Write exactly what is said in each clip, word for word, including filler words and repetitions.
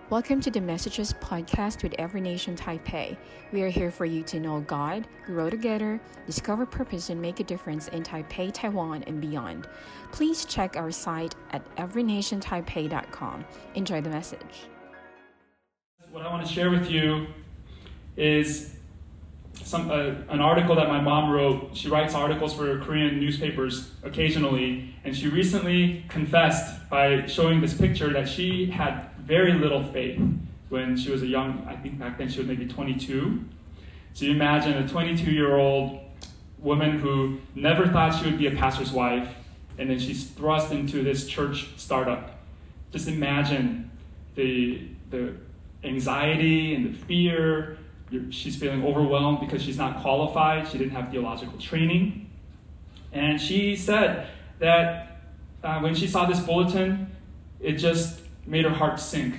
Welcome to the Messages podcast with Every Nation Taipei. We are here for you to know God, grow together, discover purpose, and make a difference in Taipei, Taiwan, and beyond. Please check our site at every nation taipei dot com. Enjoy the message. What I want to share with you is some uh, an article that my mom wrote. She writes articles for Korean newspapers occasionally, and she recently confessed by showing this picture that she had very little faith when she was a young, I think back then she was maybe twenty-two. So you imagine a twenty-two-year-old woman who never thought she would be a pastor's wife, and then she's thrust into this church startup. Just imagine the the anxiety and the fear. She's feeling overwhelmed because she's not qualified. She didn't have theological training. And she said that uh, when she saw this bulletin, it just made her heart sink.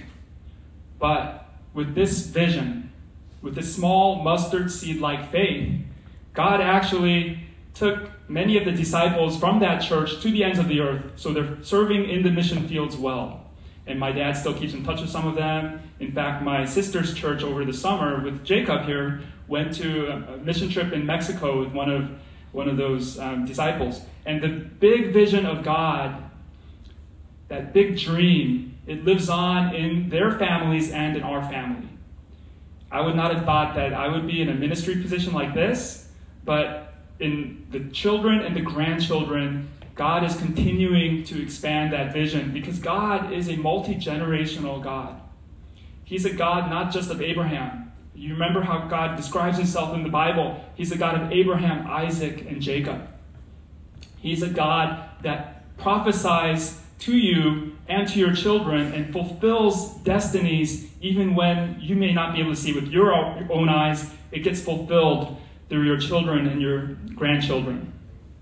But with this vision, with this small mustard seed-like faith, God actually took many of the disciples from that church to the ends of the earth, so they're serving in the mission fields well. And my dad still keeps in touch with some of them. In fact, my sister's church over the summer with Jacob here went to a mission trip in Mexico with one of one of those um, disciples. And the big vision of God, that big dream, it lives on in their families and in our family. I would not have thought that I would be in a ministry position like this, but in the children and the grandchildren, God is continuing to expand that vision because God is a multi-generational God. He's a God not just of Abraham. You remember how God describes himself in the Bible. He's a God of Abraham, Isaac, and Jacob. He's a God that prophesies to you and to your children and fulfills destinies even when you may not be able to see with your own eyes. It gets fulfilled through your children and your grandchildren.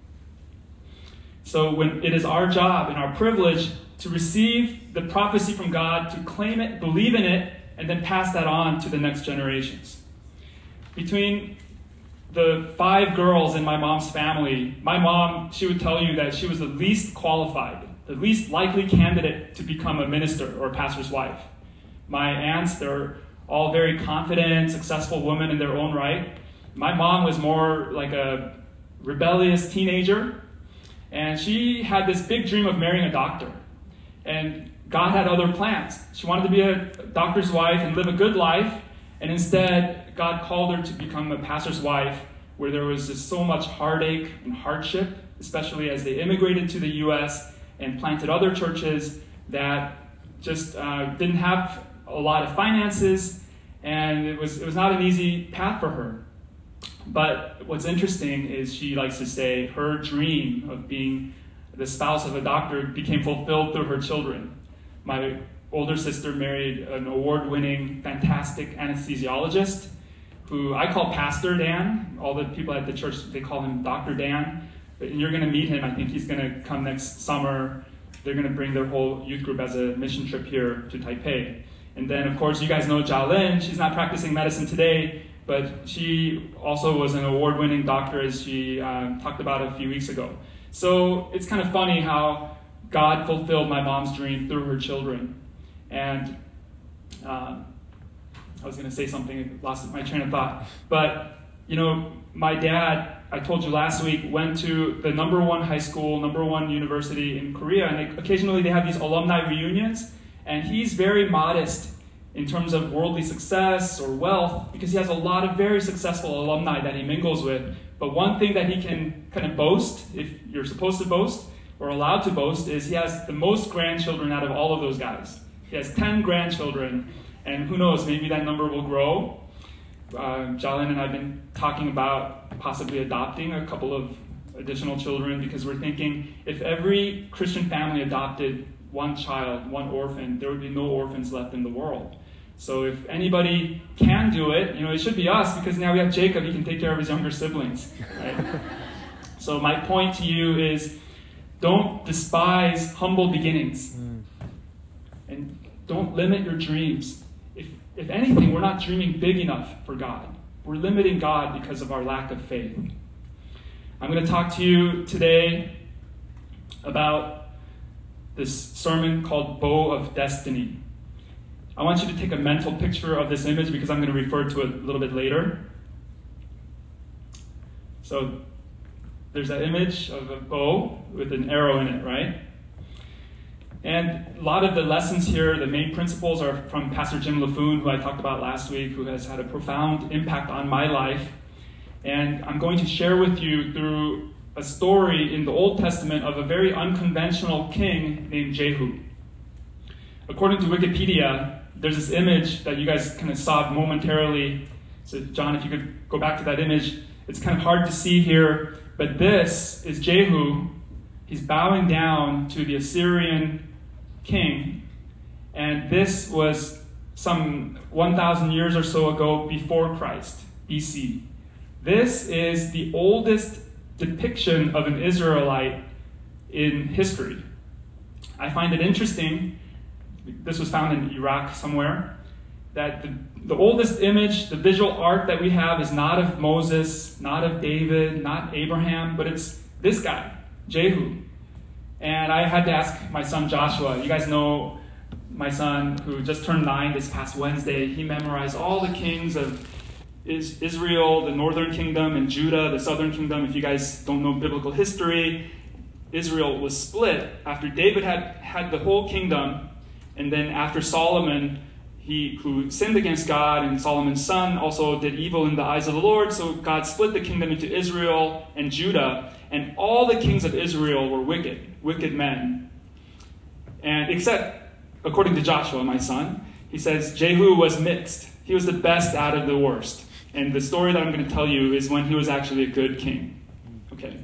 So when it is our job and our privilege to receive the prophecy from God, to claim it, believe in it, and then pass that on to the next generations. Between the five girls in my mom's family, my mom, she would tell you that she was the least qualified, the least likely candidate to become a minister or a pastor's wife. My aunts, they're all very confident, successful women in their own right. My mom was more like a rebellious teenager. And she had this big dream of marrying a doctor. And God had other plans. She wanted to be a doctor's wife and live a good life. And instead, God called her to become a pastor's wife, where there was just so much heartache and hardship, especially as they immigrated to the U S and planted other churches that just uh, didn't have a lot of finances. And it was, it was not an easy path for her. But what's interesting is she likes to say her dream of being the spouse of a doctor became fulfilled through her children. My older sister married an award-winning, fantastic anesthesiologist who I call Pastor Dan. All the people at the church, they call him Doctor Dan. And you're going to meet him. I think he's going to come next summer. They're going to bring their whole youth group as a mission trip here to Taipei. And then, of course, you guys know Jialin. She's not practicing medicine today, but she also was an award-winning doctor, as she uh, talked about a few weeks ago. So it's kind of funny how God fulfilled my mom's dream through her children. And uh, I was going to say something, lost my train of thought. But, you know, my dad, I told you last week, went to the number one high school, number one university in Korea, and they, occasionally they have these alumni reunions, and he's very modest in terms of worldly success or wealth, because he has a lot of very successful alumni that he mingles with. But one thing that he can kind of boast, if you're supposed to boast or allowed to boast, is he has the most grandchildren out of all of those guys. He has ten grandchildren, and who knows, maybe that number will grow. Uh, Jialin and I have been talking about possibly adopting a couple of additional children, because we're thinking if every Christian family adopted one child, one orphan, there would be no orphans left in the world. So if anybody can do it, you know, it should be us, because now we have Jacob, he can take care of his younger siblings. Right? So my point to you is, don't despise humble beginnings. Mm. And don't limit your dreams. If, if anything, we're not dreaming big enough for God. We're limiting God because of our lack of faith. I'm going to talk to you today about this sermon called Bow of Destiny. I want you to take a mental picture of this image because I'm going to refer to it a little bit later. So there's that image of a bow with an arrow in it, right? And a lot of the lessons here, the main principles, are from Pastor Jim LaFoon, who I talked about last week, who has had a profound impact on my life. And I'm going to share with you through a story in the Old Testament of a very unconventional king named Jehu. According to Wikipedia, there's this image that you guys kind of saw momentarily. So John, if you could go back to that image. It's kind of hard to see here, but this is Jehu. He's bowing down to the Assyrian king, and this was some one thousand years or so ago before Christ, B C. This is the oldest depiction of an Israelite in history. I find it interesting, this was found in Iraq somewhere, that the, the oldest image, the visual art that we have is not of Moses, not of David, not Abraham, but it's this guy, Jehu. And I had to ask my son Joshua. You guys know my son, who just turned nine this past Wednesday. He memorized all the kings of Israel, the northern kingdom, and Judah, the southern kingdom. If you guys don't know biblical history, Israel was split after David had had the whole kingdom, and then after Solomon, he who sinned against God, and Solomon's son also did evil in the eyes of the Lord, so God split the kingdom into Israel and Judah. And all the kings of Israel were wicked, wicked men. And except, according to Joshua, my son, he says Jehu was mixed. He was the best out of the worst. And the story that I'm going to tell you is when he was actually a good king. Okay.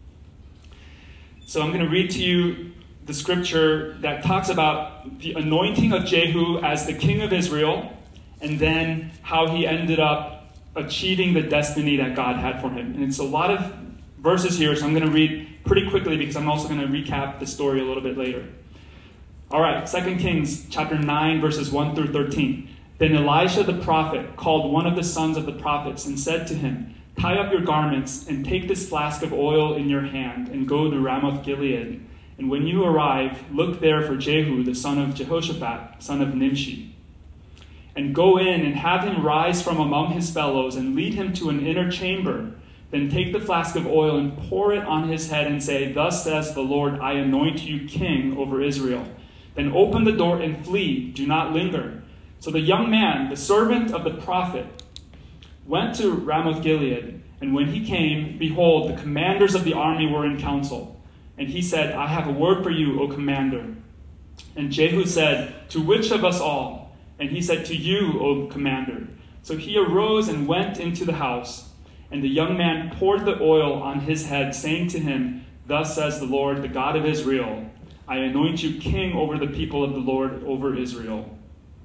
So I'm going to read to you the scripture that talks about the anointing of Jehu as the king of Israel, and then how he ended up achieving the destiny that God had for him. And it's a lot of verses here, so I'm going to read pretty quickly because I'm also going to recap the story a little bit later. All right, Second Kings chapter nine, verses one through thirteen. Then Elisha the prophet called one of the sons of the prophets and said to him, "Tie up your garments and take this flask of oil in your hand and go to Ramoth Gilead. And when you arrive, look there for Jehu the son of Jehoshaphat, son of Nimshi. And go in and have him rise from among his fellows and lead him to an inner chamber. Then take the flask of oil and pour it on his head and say, 'Thus says the Lord, I anoint you king over Israel.' Then open the door and flee. Do not linger." So the young man, the servant of the prophet, went to Ramoth Gilead. And when he came, behold, the commanders of the army were in council. And he said, "I have a word for you, O commander." And Jehu said, "To which of us all?" And he said, "To you, O commander." So he arose and went into the house. And the young man poured the oil on his head, saying to him, "Thus says the Lord, the God of Israel, I anoint you king over the people of the Lord, over Israel.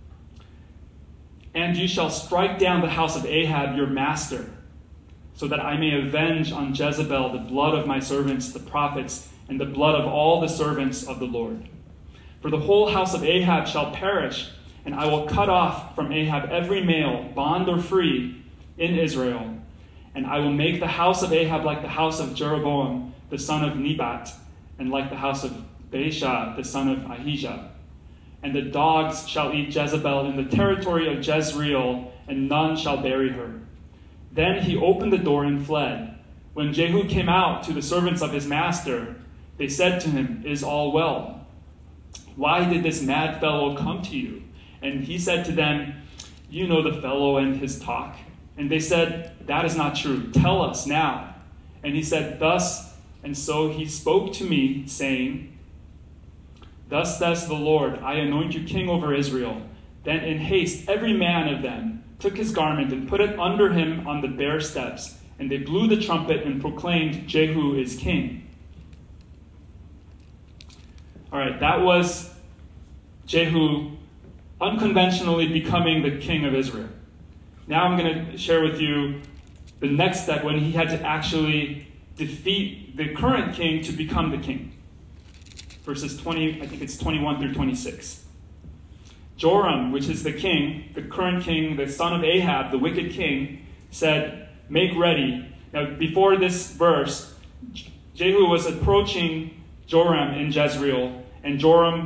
And you shall strike down the house of Ahab your master, so that I may avenge on Jezebel the blood of my servants, the prophets, and the blood of all the servants of the Lord. For the whole house of Ahab shall perish, and I will cut off from Ahab every male, bond or free, in Israel. And I will make the house of Ahab like the house of Jeroboam, the son of Nebat, and like the house of Baasha, the son of Ahijah. And the dogs shall eat Jezebel in the territory of Jezreel, and none shall bury her." Then he opened the door and fled. When Jehu came out to the servants of his master, they said to him, "Is all well? Why did this mad fellow come to you?" And he said to them, "You know the fellow and his talk." And they said, "That is not true. Tell us now." And he said, "Thus and so he spoke to me, saying, 'Thus says the Lord, I anoint you king over Israel.' Then in haste every man of them took his garment and put it under him on the bare steps, and they blew the trumpet and proclaimed, 'Jehu is king.'" All right, that was Jehu unconventionally becoming the king of Israel. Now I'm going to share with you the next step when he had to actually defeat the current king to become the king. Verses twenty, I think it's twenty-one through twenty-six. Joram, which is the king, the current king, the son of Ahab, the wicked king, said, "Make ready." Now, before this verse, Jehu was approaching Joram in Jezreel, and Joram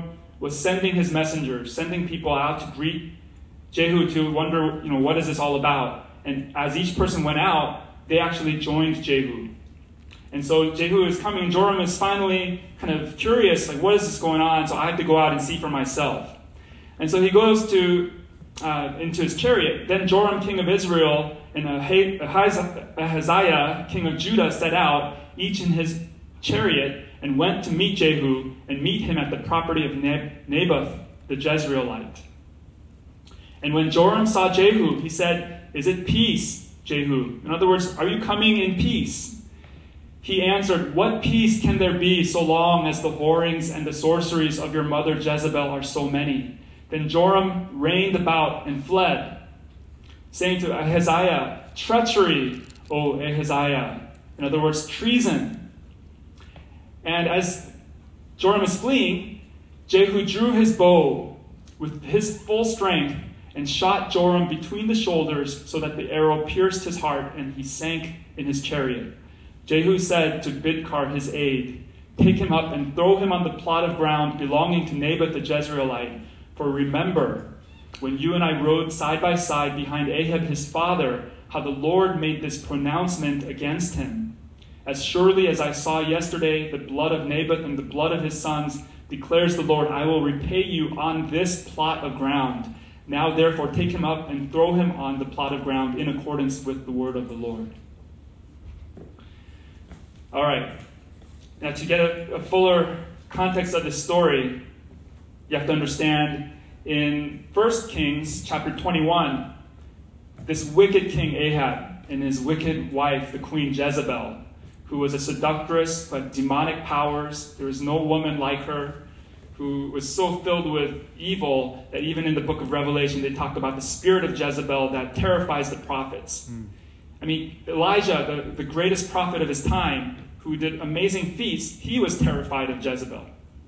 was sending his messengers, sending people out to greet Jehu, to wonder, you know, what is this all about? And as each person went out, they actually joined Jehu. And so Jehu is coming, Joram is finally kind of curious, like, what is this going on? So I have to go out and see for myself. And so he goes to uh, into his chariot. Then Joram, king of Israel, and Ahaziah, king of Judah, set out, each in his chariot, and went to meet Jehu, and meet him at the property of Naboth the Jezreelite. And when Joram saw Jehu, he said, "Is it peace, Jehu?" In other words, are you coming in peace? He answered, "What peace can there be so long as the whorings and the sorceries of your mother Jezebel are so many?" Then Joram reined about and fled, saying to Ahaziah, "Treachery, O Ahaziah." In other words, treason. And as Joram is fleeing, Jehu drew his bow with his full strength and shot Joram between the shoulders so that the arrow pierced his heart and he sank in his chariot. Jehu said to Bidkar, his aide, "Take him up and throw him on the plot of ground belonging to Naboth the Jezreelite. For remember, when you and I rode side by side behind Ahab his father, how the Lord made this pronouncement against him. As surely as I saw yesterday the blood of Naboth and the blood of his sons, declares the Lord, I will repay you on this plot of ground. Now therefore take him up and throw him on the plot of ground in accordance with the word of the Lord." All right. Now to get a, a fuller context of this story, you have to understand in First Kings chapter twenty-one, this wicked king Ahab and his wicked wife, the queen Jezebel, who was a seductress, but demonic powers. There was no woman like her, who was so filled with evil that even in the book of Revelation, they talk about the spirit of Jezebel that terrifies the prophets. Mm. I mean, Elijah, the, the greatest prophet of his time, who did amazing feats, he was terrified of Jezebel.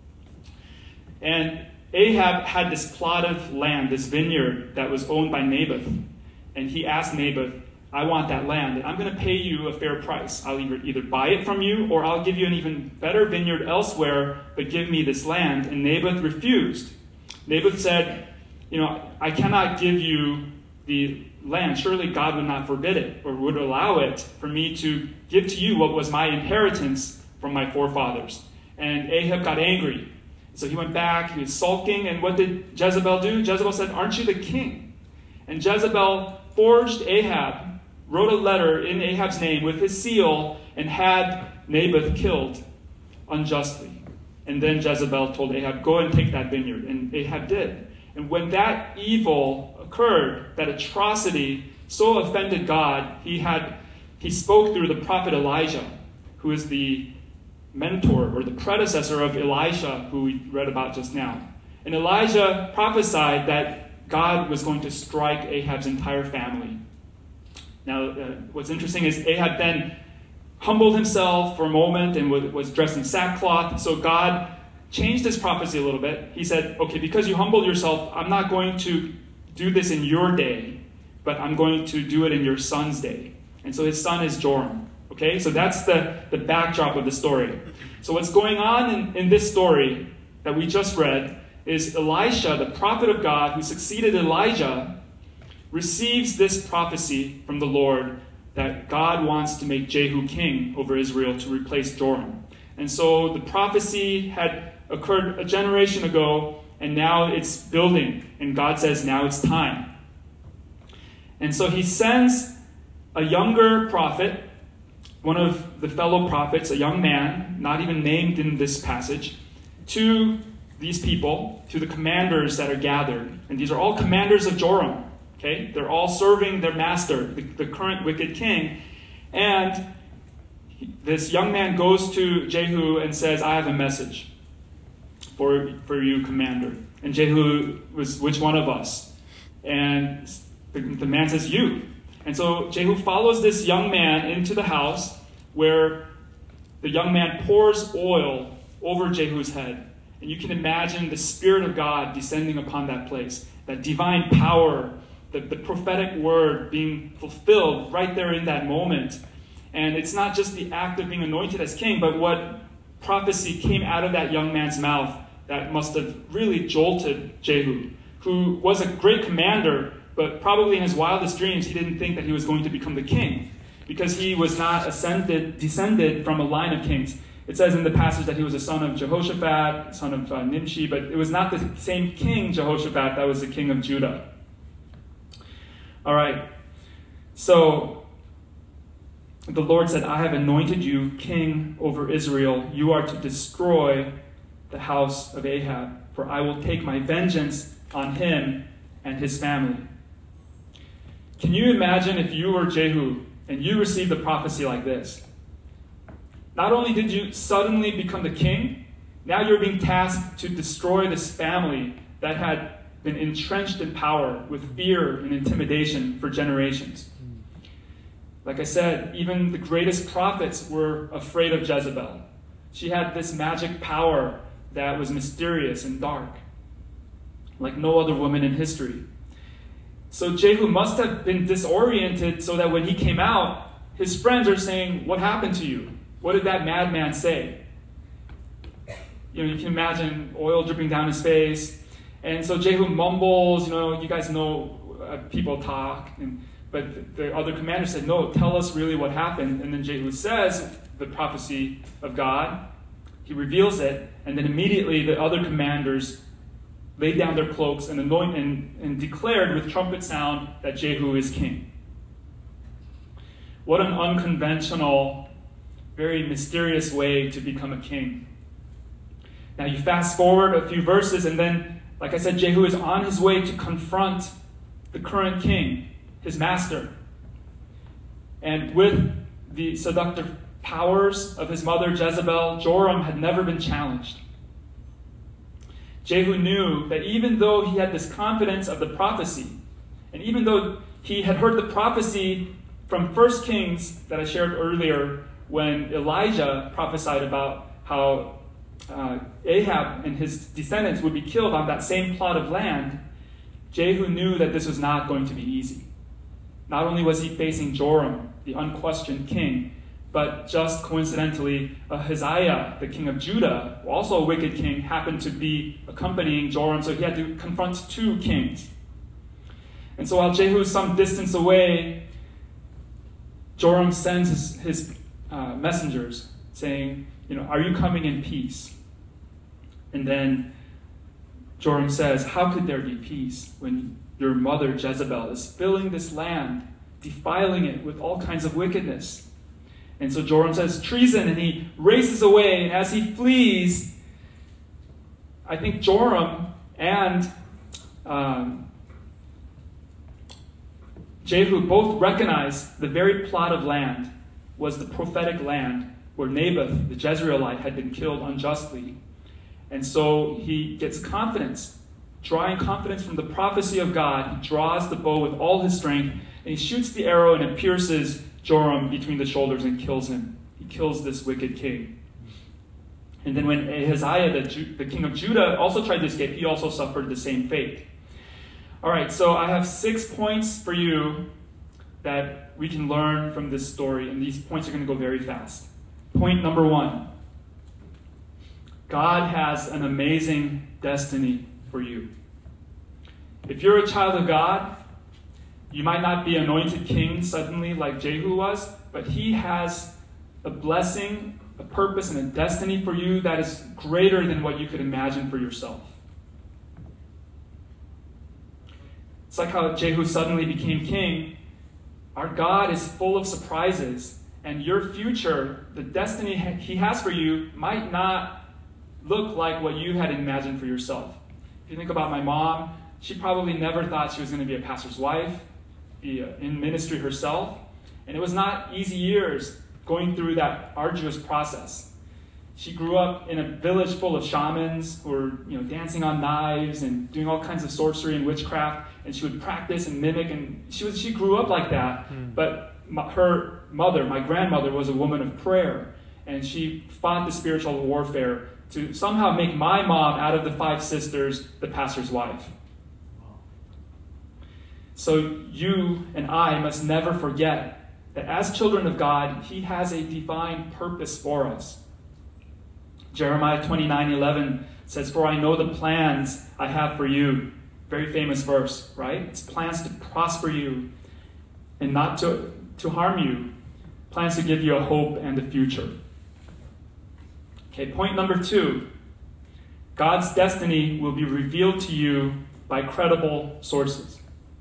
And Ahab had this plot of land, this vineyard that was owned by Naboth. And he asked Naboth, "I want that land, and I'm going to pay you a fair price. I'll either, either buy it from you, or I'll give you an even better vineyard elsewhere, but give me this land." And Naboth refused. Naboth said, "You know, I cannot give you the land. Surely God would not forbid it, or would allow it for me to give to you what was my inheritance from my forefathers." And Ahab got angry. So he went back, he was sulking, and what did Jezebel do? Jezebel said, "Aren't you the king?" And Jezebel forged Ahab, wrote a letter in Ahab's name with his seal, and had Naboth killed unjustly. And then Jezebel told Ahab, "Go and take that vineyard." And Ahab did. And when that evil occurred, that atrocity so offended God, he had he spoke through the prophet Elijah, who is the mentor or the predecessor of Elisha, who we read about just now. And Elijah prophesied that God was going to strike Ahab's entire family. Now, uh, what's interesting is Ahab then humbled himself for a moment and was dressed in sackcloth. So God changed his prophecy a little bit. He said, "Okay, because you humbled yourself, I'm not going to do this in your day, but I'm going to do it in your son's day." And so his son is Joram. Okay, so that's the, the backdrop of the story. So what's going on in, in this story that we just read is Elisha, the prophet of God who succeeded Elijah, receives this prophecy from the Lord that God wants to make Jehu king over Israel to replace Joram. And so the prophecy had occurred a generation ago, and now it's building. And God says, now it's time. And so he sends a younger prophet, one of the fellow prophets, a young man, not even named in this passage, to these people, to the commanders that are gathered. And these are all commanders of Joram. Okay? They're all serving their master, the, the current wicked king. And this young man goes to Jehu and says, "I have a message for, for you, commander." And Jehu was, "Which one of us?" And the, the man says, "You." And so Jehu follows this young man into the house where the young man pours oil over Jehu's head. And you can imagine the Spirit of God descending upon that place, that divine power, the, the prophetic word being fulfilled right there in that moment. And it's not just the act of being anointed as king, but what prophecy came out of that young man's mouth that must have really jolted Jehu, who was a great commander, but probably in his wildest dreams, he didn't think that he was going to become the king, because he was not ascended, descended from a line of kings. It says in the passage that he was a son of Jehoshaphat, son of uh, Nimshi, but it was not the same king, Jehoshaphat, that was the king of Judah. All right, so the Lord said, I have anointed you king over Israel. You are to destroy the house of Ahab, for I will take my vengeance on him and his family. Can you imagine if you were Jehu and you received a prophecy like this? Not only did you suddenly become the king, now you're being tasked to destroy this family that had been entrenched in power with fear and intimidation for generations. Like I said, even the greatest prophets were afraid of Jezebel. She had this magic power that was mysterious and dark, like no other woman in history. So Jehu must have been disoriented so that when he came out, his friends are saying, what happened to you? What did that madman say? You know, you can imagine oil dripping down his face. And so Jehu mumbles, you know, you guys know uh, people talk. And, but the other commander said, no, tell us really what happened. And then Jehu says the prophecy of God. He reveals it. And then immediately the other commanders laid down their cloaks and, anoint, and, and declared with trumpet sound that Jehu is king. What an unconventional, very mysterious way to become a king. Now you fast forward a few verses, and then, like I said, Jehu is on his way to confront the current king, his master. And with the seductive powers of his mother Jezebel, Joram had never been challenged. Jehu knew that even though he had this confidence of the prophecy, and even though he had heard the prophecy from First Kings that I shared earlier, when Elijah prophesied about how uh, Ahab and his descendants would be killed on that same plot of land, Jehu knew that this was not going to be easy. Not only was he facing Joram, the unquestioned king, but just coincidentally, Ahaziah, the king of Judah, also a wicked king, happened to be accompanying Joram, so he had to confront two kings. And so while Jehu is some distance away, Joram sends his, his uh, messengers saying, you know, are you coming in peace? And then Joram says, how could there be peace when your mother Jezebel is filling this land, defiling it with all kinds of wickedness? And so Joram says, treason, and he races away. And as he flees, I think Joram and um, Jehu both recognize the very plot of land was the prophetic land where Naboth, the Jezreelite, had been killed unjustly. And so he gets confidence, drawing confidence from the prophecy of God. He draws the bow with all his strength, and he shoots the arrow, and it pierces Joram between the shoulders and kills him. He kills this wicked king. And then when Ahaziah, the, Ju- the king of Judah, also tried to escape, he also suffered the same fate. All right, so I have six points for you that we can learn from this story, and these points are going to go very fast. Point number one. God has an amazing destiny for you. If you're a child of God, you might not be anointed king suddenly like Jehu was, but he has a blessing, a purpose, and a destiny for you that is greater than what you could imagine for yourself. It's like how Jehu suddenly became king. Our God is full of surprises, and your future, the destiny he has for you, might not look like what you had imagined for yourself. If you think about my mom, she probably never thought she was going to be a pastor's wife, be in ministry herself. And it was not easy years going through that arduous process. She grew up in a village full of shamans who were, you know, dancing on knives and doing all kinds of sorcery and witchcraft, and she would practice and mimic, and she was she grew up like that. Mm. But my, her mother, my grandmother, was a woman of prayer, and she fought the spiritual warfare to somehow make my mom, out of the five sisters, the pastor's wife. So you and I must never forget that as children of God, he has a divine purpose for us. Jeremiah twenty-nine eleven It says, "For I know the plans I have for you." Very famous verse, right? It's plans to prosper you and not to, to harm you. Plans to give you a hope and a future. Okay, point number two. God's destiny will be revealed to you by credible sources.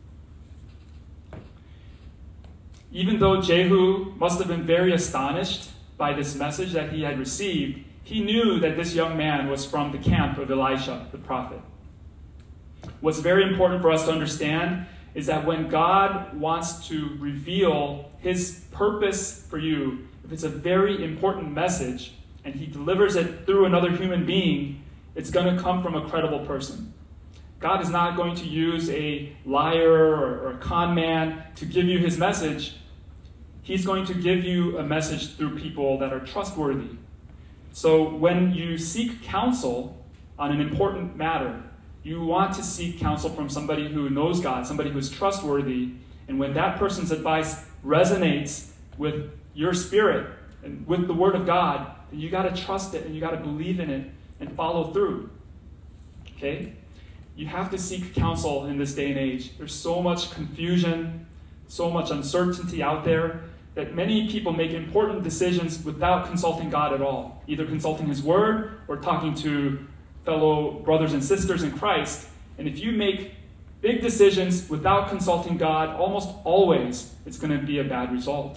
Even though Jehu must have been very astonished by this message that he had received, he knew that this young man was from the camp of Elisha, the prophet. What's very important for us to understand is that when God wants to reveal his purpose for you, if it's a very important message and he delivers it through another human being, it's going to come from a credible person. God is not going to use a liar or, or a con man to give you his message. He's going to give you a message through people that are trustworthy. So when you seek counsel on an important matter, you want to seek counsel from somebody who knows God, somebody who is trustworthy. And when that person's advice resonates with your spirit and with the Word of God, then you got to trust it and you got to believe in it and follow through. Okay? You have to seek counsel in this day and age. There's so much confusion, so much uncertainty out there that many people make important decisions without consulting God at all, either consulting his Word or talking to fellow brothers and sisters in Christ. And if you make big decisions without consulting God, almost always it's going to be a bad result.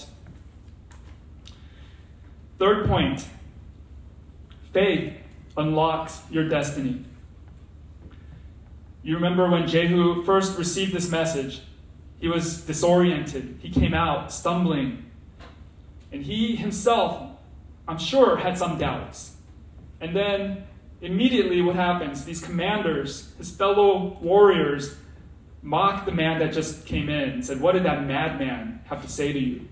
Third point, faith unlocks your destiny. You remember when Jehu first received this message, he was disoriented. He came out stumbling. And he himself, I'm sure, had some doubts. And then immediately what happens? These commanders, his fellow warriors, mocked the man that just came in and said, "What did that madman have to say to you?"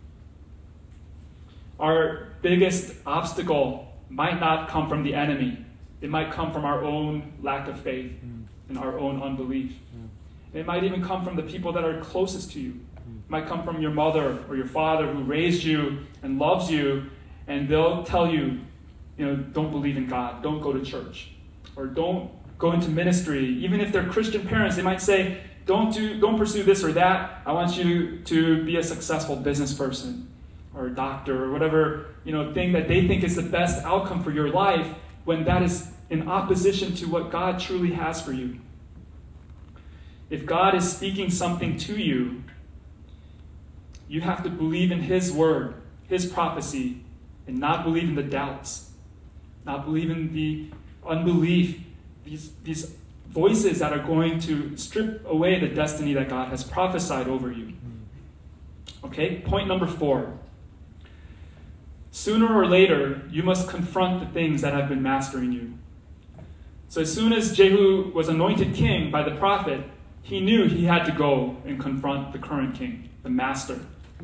Our biggest obstacle might not come from the enemy. It might come from our own lack of faith mm. and our own unbelief. Mm. It might even come from the people that are closest to you. Mm. It might come from your mother or your father who raised you and loves you, and they'll tell you, you know, don't believe in God, don't go to church, or don't go into ministry. Even if they're Christian parents, they might say, don't do, don't pursue this or that. I want you to be a successful business person or a doctor or whatever, you know, thing that they think is the best outcome for your life, when that is in opposition to what God truly has for you. If God is speaking something to you, you have to believe in his word, his prophecy, and not believe in the doubts. Not believe in the unbelief, these, these voices that are going to strip away the destiny that God has prophesied over you. Okay, point number four. Sooner or later, you must confront the things that have been mastering you. So as soon as Jehu was anointed king by the prophet, he knew he had to go and confront the current king, the master.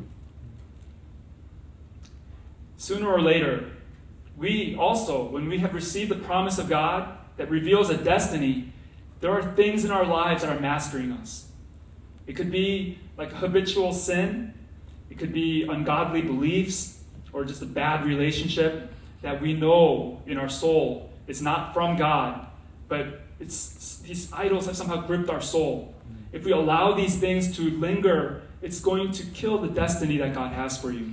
Sooner or later, we also, when we have received the promise of God that reveals a destiny, there are things in our lives that are mastering us. It could be like habitual sin. It could be ungodly beliefs or just a bad relationship that we know in our soul is not from God, but it's, these idols have somehow gripped our soul. If we allow these things to linger, it's going to kill the destiny that God has for you.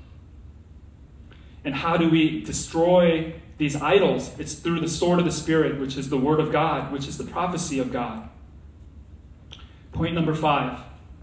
And how do we destroy these idols? It's through the sword of the Spirit, which is the Word of God, which is the prophecy of God. Point number five.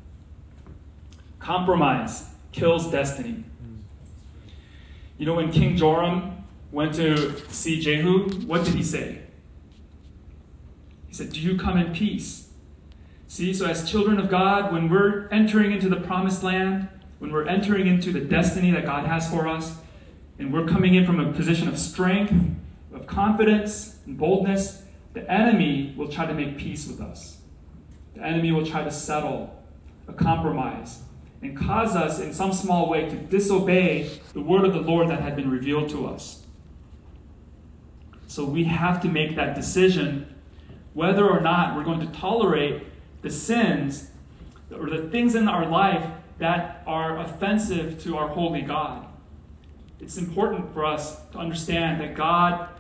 Compromise kills destiny. You know, when King Joram went to see Jehu, what did he say? He said, "Do you come in peace?" See, so as children of God, when we're entering into the promised land, when we're entering into the destiny that God has for us, and we're coming in from a position of strength, of confidence and boldness, the enemy will try to make peace with us. The enemy will try to settle a compromise and cause us in some small way to disobey the word of the Lord that had been revealed to us. So we have to make that decision whether or not we're going to tolerate the sins or the things in our life that are offensive to our holy God. It's important for us to understand that God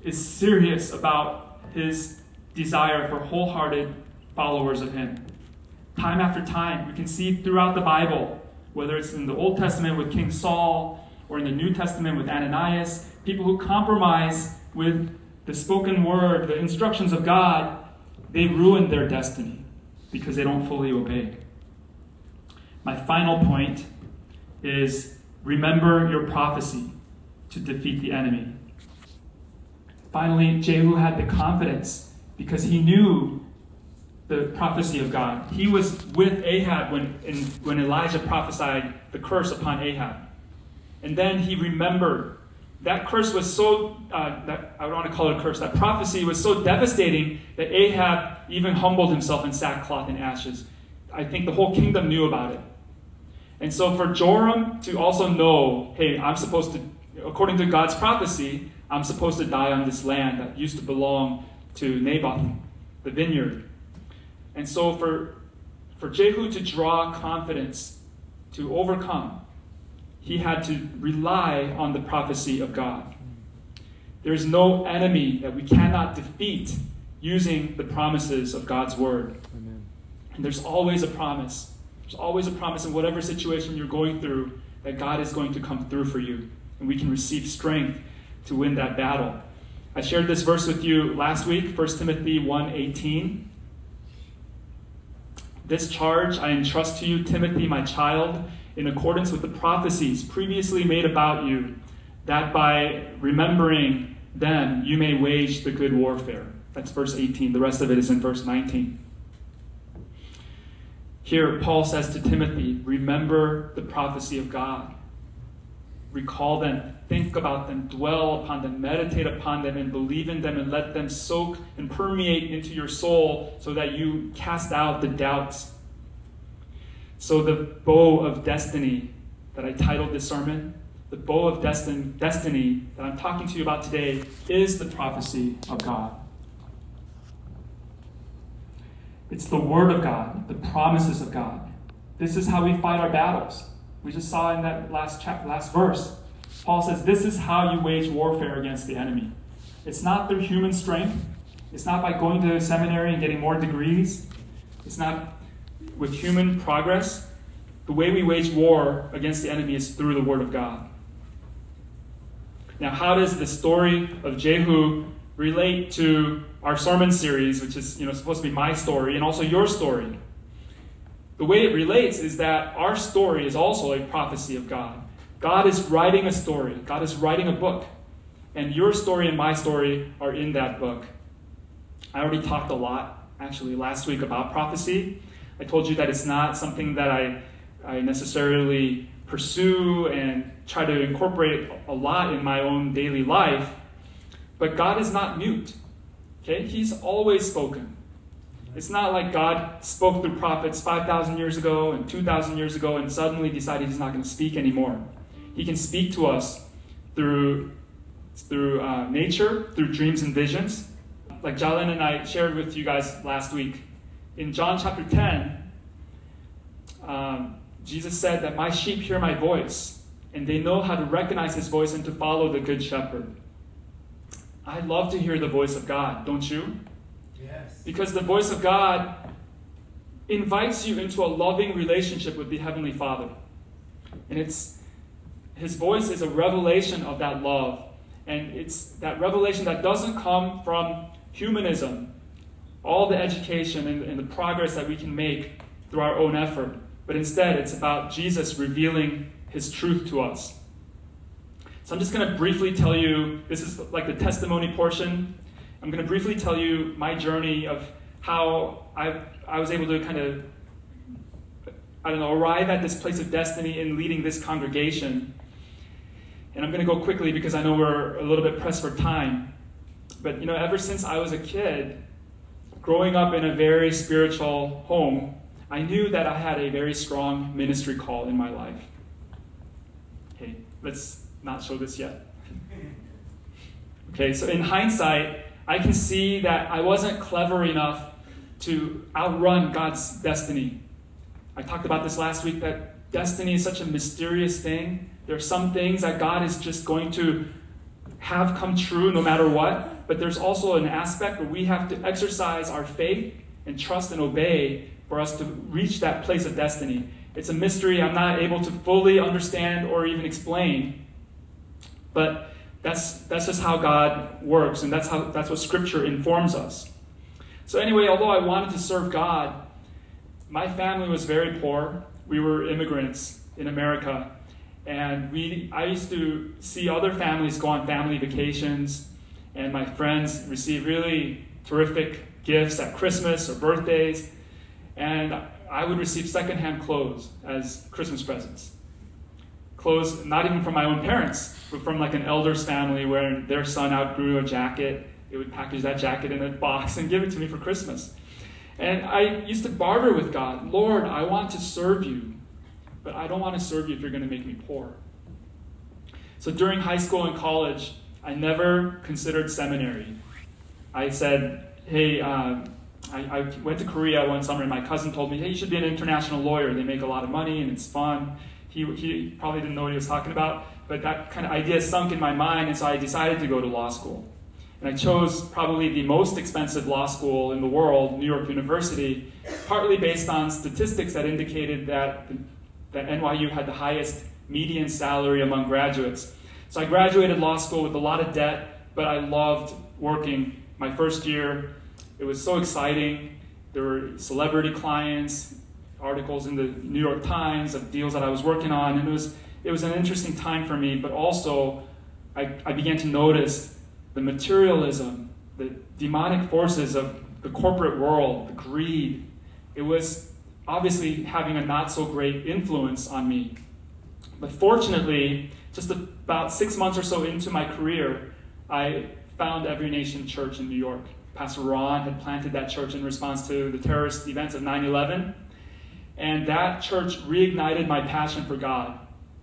is serious about his desire for wholehearted followers of him. Time after time, we can see throughout the Bible, whether it's in the Old Testament with King Saul or in the New Testament with Ananias, people who compromise with the spoken word, the instructions of God, they ruin their destiny because they don't fully obey. My final point is remember your prophecy to defeat the enemy. Finally, Jehu had the confidence because he knew the prophecy of God. He was with Ahab when, in, when Elijah prophesied the curse upon Ahab. And then he remembered. That curse was so, uh, that, I don't want to call it a curse, that prophecy was so devastating that Ahab even humbled himself in sackcloth and ashes. I think the whole kingdom knew about it. And so for Joram to also know, hey, I'm supposed to, according to God's prophecy, I'm supposed to die on this land that used to belong to Naboth, the vineyard. And so for, for Jehu to draw confidence, to overcome, he had to rely on the prophecy of God. There's no enemy that we cannot defeat using the promises of God's word. Amen. And there's always a promise. There's always a promise in whatever situation you're going through that God is going to come through for you. And we can receive strength to win that battle. I shared this verse with you last week, First Timothy one eighteen. This charge I entrust to you, Timothy, my child, in accordance with the prophecies previously made about you, that by remembering them you may wage the good warfare. That's verse eighteen. The rest of it is in verse nineteen. Here, Paul says to Timothy, remember the prophecy of God. Recall them, think about them, dwell upon them, meditate upon them, and believe in them, and let them soak and permeate into your soul so that you cast out the doubts. So the bow of destiny that I titled this sermon, the bow of destin- destiny that I'm talking to you about today is the prophecy of God. It's the word of God, the promises of God. This is how we fight our battles. We just saw in that last chapter, last verse, Paul says this is how you wage warfare against the enemy. It's not through human strength. It's not by going to seminary and getting more degrees. It's not with human progress. The way we wage war against the enemy is through the word of God. Now, how does the story of Jehu relate to our sermon series, which is, you know, supposed to be my story and also your story? The way it relates is that our story is also a prophecy of God. God is writing a story. God is writing a book. And your story and my story are in that book. I already talked a lot, actually, last week about prophecy. I told you that it's not something that I, I necessarily pursue and try to incorporate a lot in my own daily life. But God is not mute. Okay? He's always spoken. It's not like God spoke through prophets five thousand years ago and two thousand years ago and suddenly decided he's not going to speak anymore. He can speak to us through, through uh, nature, through dreams and visions. Like Jalen and I shared with you guys last week. In John chapter ten, um, Jesus said that my sheep hear my voice, and they know how to recognize his voice and to follow the good shepherd. I love to hear the voice of God, don't you? Yes. Because the voice of God invites you into a loving relationship with the Heavenly Father. And it's his voice is a revelation of that love. And it's that revelation that doesn't come from humanism, all the education and, and the progress that we can make through our own effort. But instead, it's about Jesus revealing his truth to us. So I'm just going to briefly tell you, this is like the testimony portion. I'm going to briefly tell you my journey of how I I was able to kind of, I don't know, arrive at this place of destiny in leading this congregation. And I'm going to go quickly because I know we're a little bit pressed for time. But, you know, ever since I was a kid, growing up in a very spiritual home, I knew that I had a very strong ministry call in my life. Okay, let's not show this yet. Okay, so in hindsight, I can see that I wasn't clever enough to outrun God's destiny. I talked about this last week, that destiny is such a mysterious thing. There are some things that God is just going to have come true no matter what, but there's also an aspect where we have to exercise our faith and trust and obey for us to reach that place of destiny. It's a mystery I'm not able to fully understand or even explain, but that's that's just how God works, and that's how that's what Scripture informs us. So anyway, although I wanted to serve God, my family was very poor. We were immigrants in America, and we I used to see other families go on family vacations, and my friends receive really terrific gifts at Christmas or birthdays, and I would receive secondhand clothes as Christmas presents. Clothes not even from my own parents, but from like an elder's family where their son outgrew a jacket. They would package that jacket in a box and give it to me for Christmas. And I used to barter with God. Lord, I want to serve you, but I don't want to serve you if you're going to make me poor. So during high school and college, I never considered seminary. I said, hey, uh, I, I went to Korea one summer and my cousin told me, hey, you should be an international lawyer. They make a lot of money and it's fun. He, he probably didn't know what he was talking about, but that kind of idea sunk in my mind, and so I decided to go to law school. And I chose probably the most expensive law school in the world, New York University, partly based on statistics that indicated that, that N Y U had the highest median salary among graduates. So I graduated law school with a lot of debt, but I loved working. My first year, it was so exciting. There were celebrity clients, articles in the New York Times of deals that I was working on, and it was it was an interesting time for me, but also I, I began to notice the materialism, the demonic forces of the corporate world, the greed. It was obviously having a not so great influence on me. But fortunately, just about six months or so into my career, I found Every Nation Church in New York. Pastor Ron had planted that church in response to the terrorist events of nine eleven. And that church reignited my passion for God.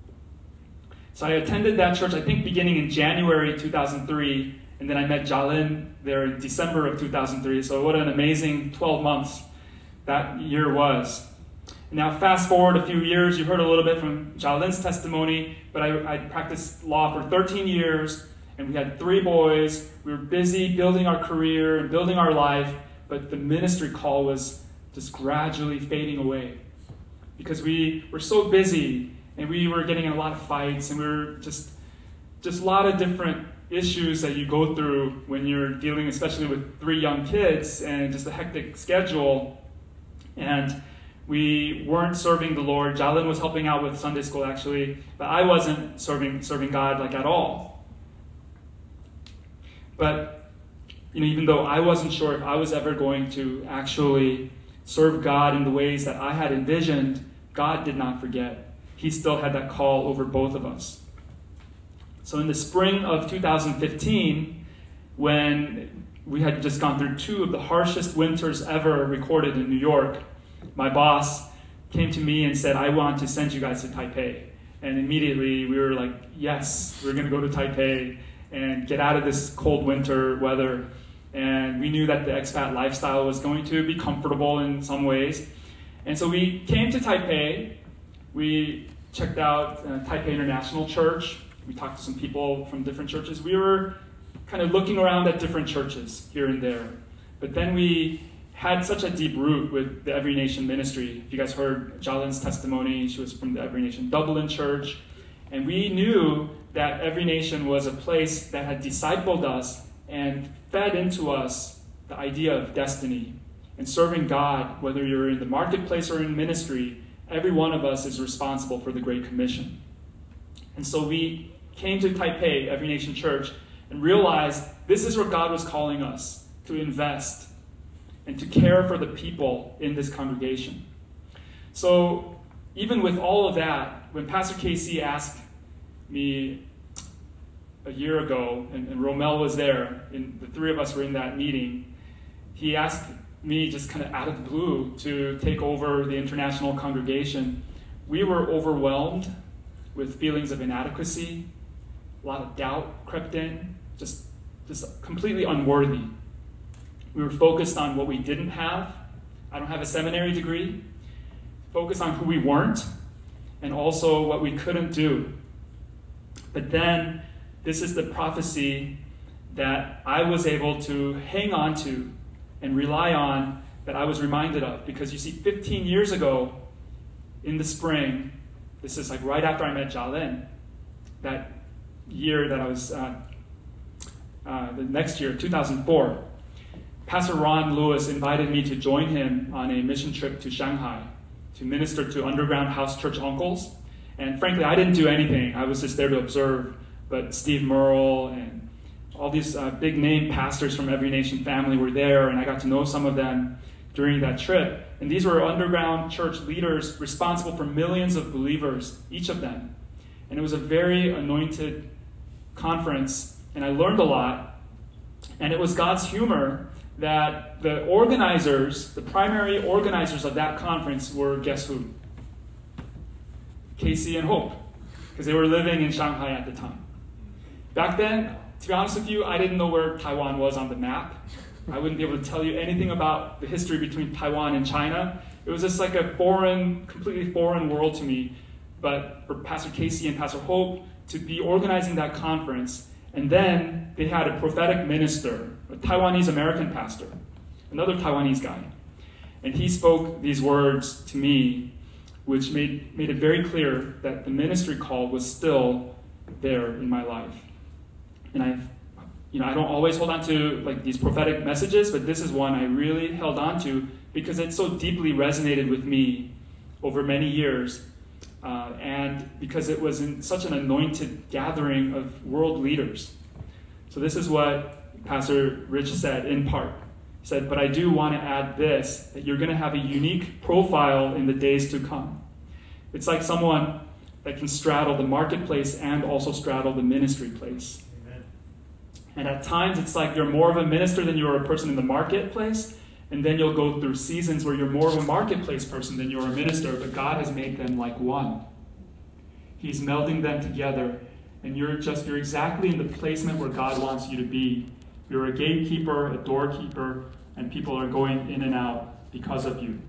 So I attended that church, I think, beginning in January two thousand three, and then I met Jalin there in December of two thousand three. So what an amazing twelve months that year was. And now fast forward a few years, you heard a little bit from Jalin's testimony, but I, I practiced law for thirteen years, and we had three boys. We were busy building our career and building our life, but the ministry call was just gradually fading away because we were so busy and we were getting in a lot of fights, and we were just, just a lot of different issues that you go through when you're dealing, especially with three young kids and just a hectic schedule. And we weren't serving the Lord. Jalin was helping out with Sunday school, actually, but I wasn't serving serving God like at all. But you know, even though I wasn't sure if I was ever going to actually serve God in the ways that I had envisioned, God did not forget. He still had that call over both of us. So in the spring of two thousand fifteen, when we had just gone through two of the harshest winters ever recorded in New York, my boss came to me and said, I want to send you guys to Taipei. And immediately we were like, yes, we're going to go to Taipei and get out of this cold winter weather. And we knew that the expat lifestyle was going to be comfortable in some ways. And so we came to Taipei. We checked out uh, Taipei International Church. We talked to some people from different churches. We were kind of looking around at different churches here and there. But then we had such a deep root with the Every Nation ministry. If you guys heard Jalin's testimony, she was from the Every Nation Dublin Church. And we knew that Every Nation was a place that had discipled us and fed into us the idea of destiny and serving God. Whether you're in the marketplace or in ministry, every one of us is responsible for the Great Commission. And so we came to Taipei, Every Nation Church, and realized this is where God was calling us to invest and to care for the people in this congregation. So even with all of that, when Pastor Casey asked me a year ago, and, and Romel was there, and the three of us were in that meeting, he asked me just kind of out of the blue to take over the international congregation. We were overwhelmed with feelings of inadequacy. A lot of doubt crept in, just, just completely unworthy. We were focused on what we didn't have. I don't have a seminary degree. Focused on who we weren't, and also what we couldn't do. But then, this is the prophecy that I was able to hang on to and rely on, that I was reminded of. Because you see, fifteen years ago, in the spring, this is like right after I met Jalen, that year that I was, uh, uh, the next year, two thousand four, Pastor Ron Lewis invited me to join him on a mission trip to Shanghai to minister to underground house church uncles. And frankly, I didn't do anything. I was just there to observe. But Steve Merle and all these uh, big name pastors from Every Nation family were there, and I got to know some of them during that trip. And these were underground church leaders responsible for millions of believers, each of them. And it was a very anointed conference, and I learned a lot. And it was God's humor that the organizers, the primary organizers of that conference were, guess who? Casey and Hope, because they were living in Shanghai at the time. Back then, to be honest with you, I didn't know where Taiwan was on the map. I wouldn't be able to tell you anything about the history between Taiwan and China. It was just like a foreign, completely foreign world to me. But for Pastor Casey and Pastor Hope to be organizing that conference, and then they had a prophetic minister, a Taiwanese American pastor, another Taiwanese guy. And he spoke these words to me, which made, made it very clear that the ministry call was still there in my life. And I've, you know, I don't always hold on to like these prophetic messages, but this is one I really held on to because it so deeply resonated with me over many years. Uh, and because it was in such an anointed gathering of world leaders. So this is what Pastor Rich said in part. He said, but I do want to add this, that you're going to have a unique profile in the days to come. It's like someone that can straddle the marketplace and also straddle the ministry place. Amen. And at times it's like you're more of a minister than you're a person in the marketplace. And then you'll go through seasons where you're more of a marketplace person than you're a minister, but God has made them like one. He's melding them together, and you're just, you're exactly in the placement where God wants you to be. You're a gatekeeper, a doorkeeper, and people are going in and out because of you.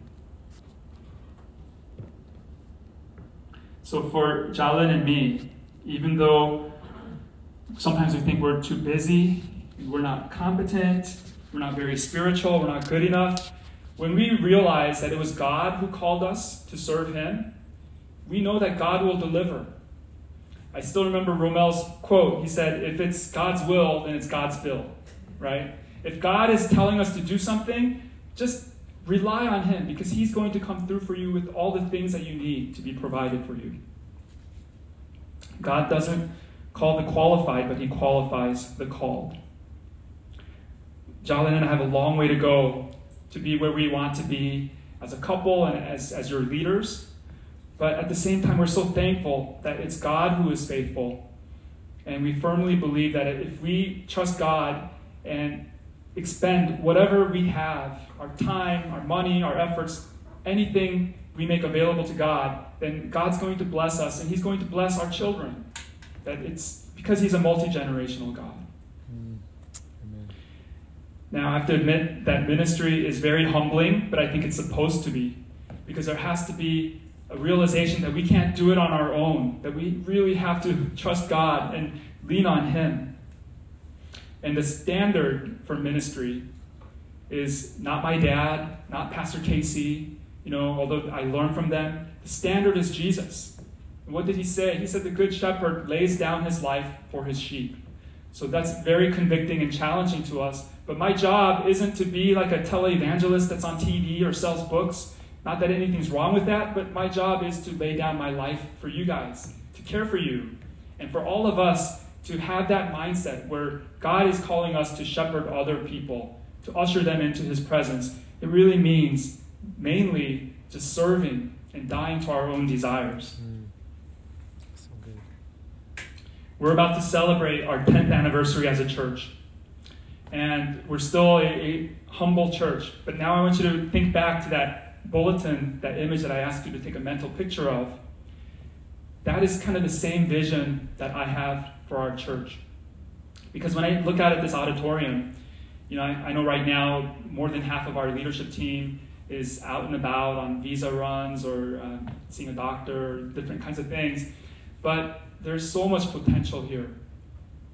So for Jalen and me, even though sometimes we think we're too busy, we're not competent, we're not very spiritual, we're not good enough, when we realize that it was God who called us to serve Him, we know that God will deliver. I still remember Romel's quote. He said, if it's God's will, then it's God's bill, right? If God is telling us to do something, just rely on Him because He's going to come through for you with all the things that you need to be provided for you. God doesn't call the qualified, but He qualifies the called. Jalen and I have a long way to go to be where we want to be as a couple and as, as your leaders. But at the same time, we're so thankful that it's God who is faithful. And we firmly believe that if we trust God and expend whatever we have, our time, our money, our efforts, anything we make available to God, then God's going to bless us and He's going to bless our children. That it's because He's a multi-generational God. Now, I have to admit that ministry is very humbling, but I think it's supposed to be, because there has to be a realization that we can't do it on our own, that we really have to trust God and lean on Him. And the standard for ministry is not my dad, not Pastor Casey, you know, although I learned from them. The standard is Jesus. And what did He say? He said the Good Shepherd lays down his life for his sheep. So that's very convicting and challenging to us. But my job isn't to be like a televangelist that's on T V or sells books. Not that anything's wrong with that, but my job is to lay down my life for you guys, to care for you, and for all of us to have that mindset where God is calling us to shepherd other people, to usher them into His presence. It really means mainly just serving and dying to our own desires. Mm. So good. We're about to celebrate our tenth anniversary as a church. And we're still a, a humble church. But now I want you to think back to that bulletin, that image that I asked you to take a mental picture of. That is kind of the same vision that I have for our church. Because when I look out at this auditorium, you know, I, I know right now more than half of our leadership team is out and about on visa runs or uh, seeing a doctor, or different kinds of things. But there's so much potential here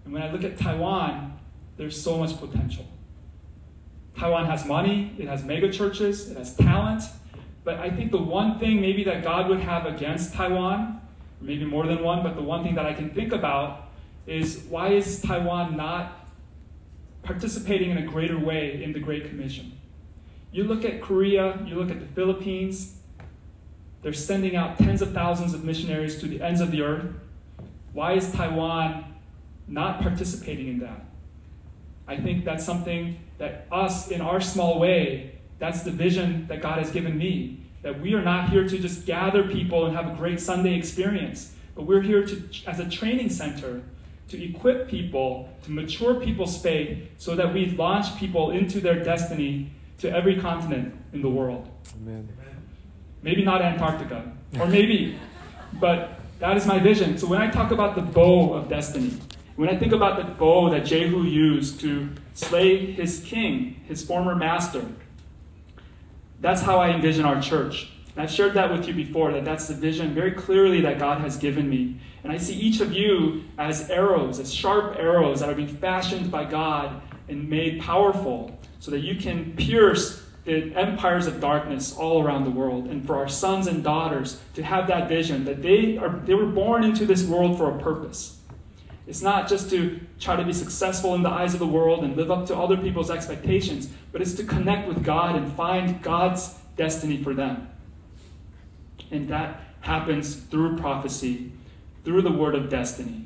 And when I look at Taiwan, there's so much potential. Taiwan has money, it has mega churches, it has talent. But I think the one thing maybe that God would have against Taiwan, maybe more than one, but the one thing that I can think about is, why is Taiwan not participating in a greater way in the Great Commission? You look at Korea, you look at the Philippines, they're sending out tens of thousands of missionaries to the ends of the earth. Why is Taiwan not participating in that? I think that's something that us, in our small way, that's the vision that God has given me. That we are not here to just gather people and have a great Sunday experience, but we're here to, as a training center, to equip people, to mature people's faith, so that we launch people into their destiny to every continent in the world. Amen. Maybe not Antarctica, or maybe, but that is my vision. So when I talk about the bow of destiny, when I think about the bow that Jehu used to slay his king, his former master, that's how I envision our church. And I've shared that with you before, that that's the vision very clearly that God has given me. And I see each of you as arrows, as sharp arrows that are being fashioned by God and made powerful so that you can pierce the empires of darkness all around the world. And for our sons and daughters to have that vision, that they are they were born into this world for a purpose. It's not just to try to be successful in the eyes of the world and live up to other people's expectations, but it's to connect with God and find God's destiny for them. And that happens through prophecy, through the word of destiny.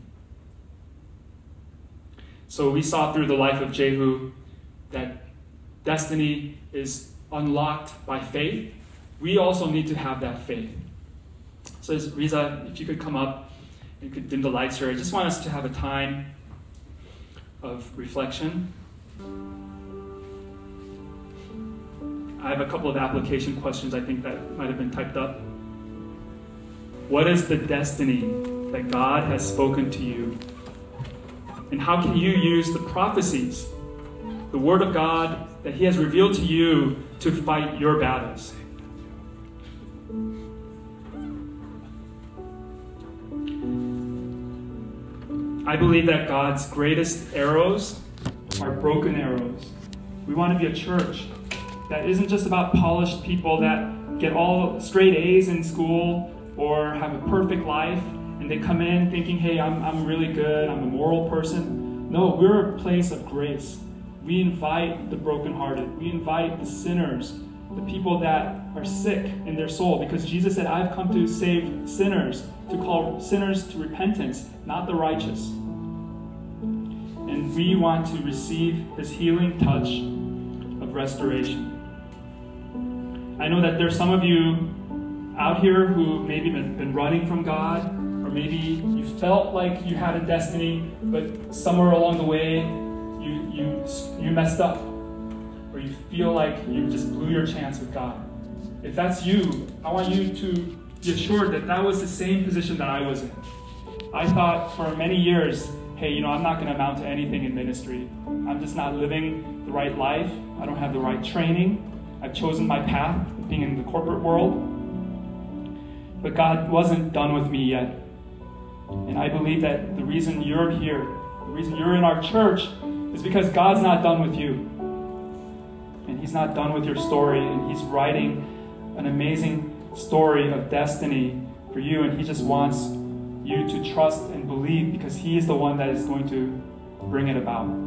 So we saw through the life of Jehu that destiny is unlocked by faith. We also need to have that faith. So Riza, if you could come up, you could dim the lights here. I just want us to have a time of reflection. I have a couple of application questions I think that might have been typed up. What is the destiny that God has spoken to you? And how can you use the prophecies, the word of God that he has revealed to you to fight your battles? I believe that God's greatest arrows are broken arrows. We want to be a church that isn't just about polished people that get all straight A's in school or have a perfect life and they come in thinking, hey, I'm, I'm really good, I'm a moral person. No, we're a place of grace. We invite the brokenhearted. We invite the sinners, the people that are sick in their soul, because Jesus said, I've come to save sinners, to call sinners to repentance, not the righteous. And we want to receive his healing touch of restoration. I know that there's some of you out here who maybe been, been running from God, or maybe you felt like you had a destiny, but somewhere along the way you you you messed up, or you feel like you just blew your chance with God. If that's you, I want you to be assured that that was the same position that I was in. I thought for many years, hey, you know, I'm not going to amount to anything in ministry. I'm just not living the right life. I don't have the right training. I've chosen my path of being in the corporate world. But God wasn't done with me yet. And I believe that the reason you're here, the reason you're in our church, is because God's not done with you. And he's not done with your story. And he's writing an amazing story of destiny for you. And he just wants you to trust and believe, because he is the one that is going to bring it about.